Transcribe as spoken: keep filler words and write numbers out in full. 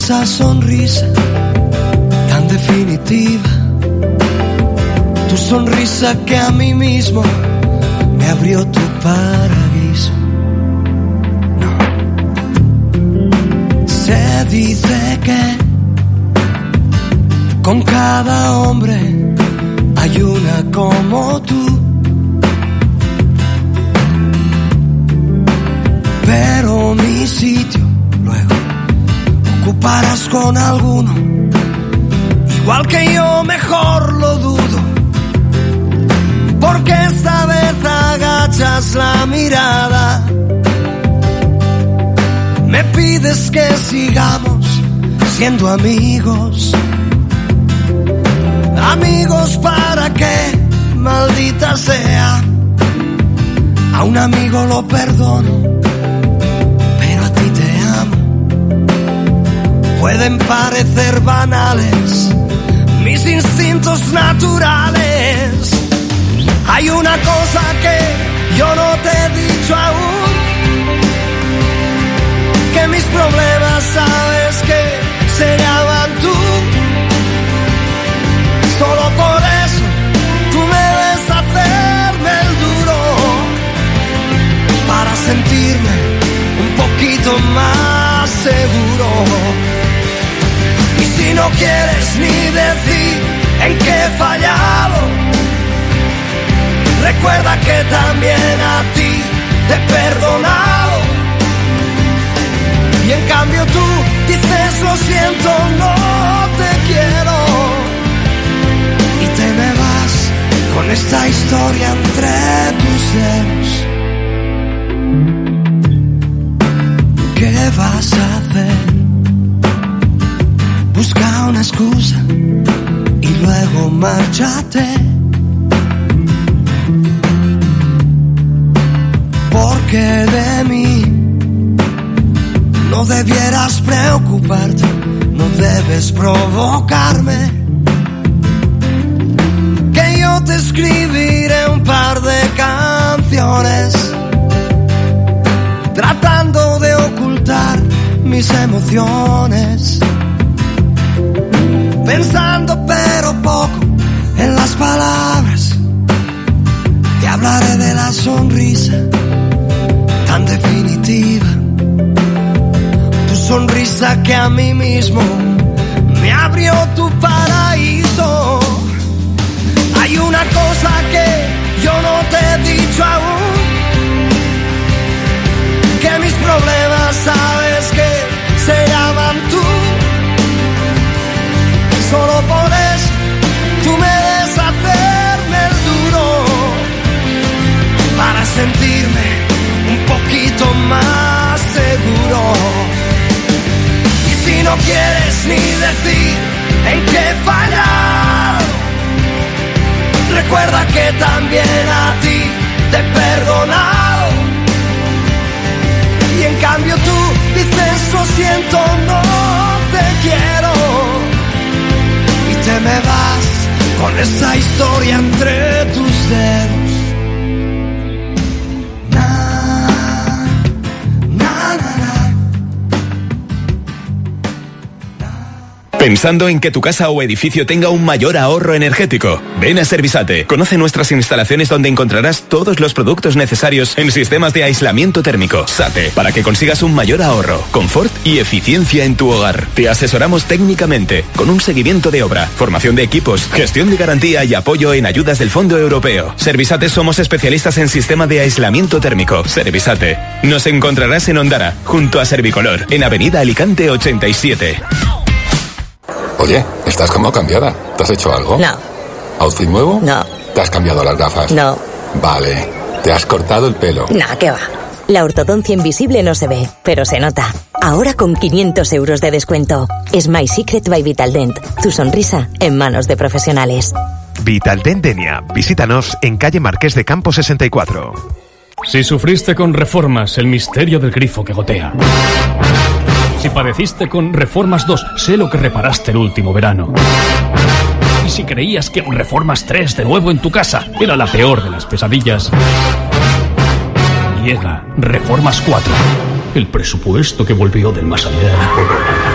esa sonrisa tan definitiva, tu sonrisa que a mí mismo me abrió tu paraíso. No. Se dice que con cada hombre hay una como tú, pero mi sitio luego ocuparás con alguno, igual que yo, mejor lo dudo, porque esta vez agachas la mirada, me pides que sigamos siendo amigos. Amigos para qué, maldita sea, a un amigo lo perdono, pero a ti te amo. Pueden parecer banales mis instintos naturales. Hay una cosa que yo no te he dicho aún, que mis problemas sabes que se llaman tú. Solo por eso tú me ves hacerme el duro, para sentirme un poquito más seguro. Y si no quieres ni decir en qué he fallado, recuerda que también a ti te he perdonado. Y en cambio tú dices lo siento, no te quiero. Y te me vas con esta historia entre tus dedos. ¿Qué vas a hacer? Busca una excusa y luego márchate, porque de mí no debieras preocuparte, no debes provocarme, que yo te escribiré un par de canciones, tratando de ocultar mis emociones, pensando pero poco en las palabras. Te hablaré de la sonrisa tan definitiva, tu sonrisa que a mí mismo me abrió tu paraíso. Hay una cosa que yo no te he dicho aún, que mis problemas sabes que se llaman tú. Solo por eso tú me des hacerme el duro, para sentirme un poquito más seguro. Y si no quieres ni decir en qué fallar, recuerda que también a ti te he perdonado. Y en cambio tú dices lo siento, no te quiero. Y te me vas con esta historia entre tus dedos. ¿Pensando en que tu casa o edificio tenga un mayor ahorro energético? Ven a Servisate. Conoce nuestras instalaciones donde encontrarás todos los productos necesarios en sistemas de aislamiento térmico. SATE, para que consigas un mayor ahorro, confort y eficiencia en tu hogar. Te asesoramos técnicamente, con un seguimiento de obra, formación de equipos, gestión de garantía y apoyo en ayudas del Fondo Europeo. Servisate, somos especialistas en sistema de aislamiento térmico. Servisate. Nos encontrarás en Ondara, junto a Servicolor, en Avenida Alicante ochenta y siete. Oye, estás como cambiada. ¿Te has hecho algo? No. ¿Outfit nuevo? No. ¿Te has cambiado las gafas? No. Vale. ¿Te has cortado el pelo? Nah, ¿qué va? La ortodoncia invisible no se ve, pero se nota. Ahora con quinientos euros de descuento. Smile Secret by Vitaldent. Tu sonrisa en manos de profesionales. Vitaldent Denia. Visítanos en calle Marqués de Campo sesenta y cuatro. Si sufriste con Reformas, el misterio del grifo que gotea. Si padeciste con Reformas dos, sé lo que reparaste el último verano. Y si creías que un Reformas tres de nuevo en tu casa era la peor de las pesadillas, llega Reformas cuatro, el presupuesto que volvió del más allá.